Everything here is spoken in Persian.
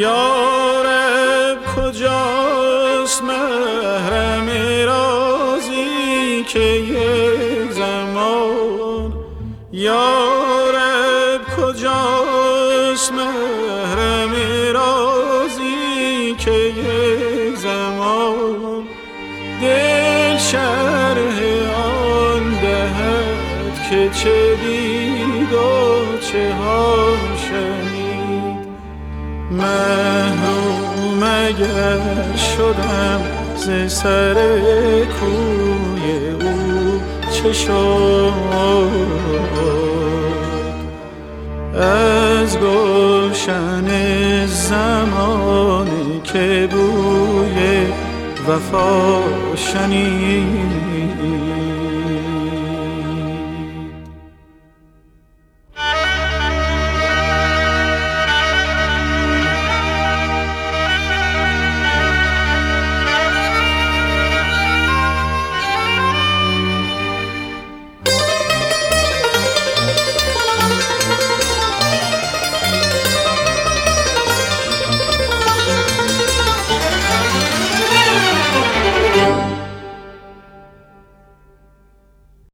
یارب کجاست محرم رازی که یک زمان، یارب کجاست محرم رازی که یک زمان دل شرح آن دهد که چه دید و چه ها شنید. محروم اگر شدم ز سر کوی او چه شد؟ از گلشن زمانی که بوی وفا شنید.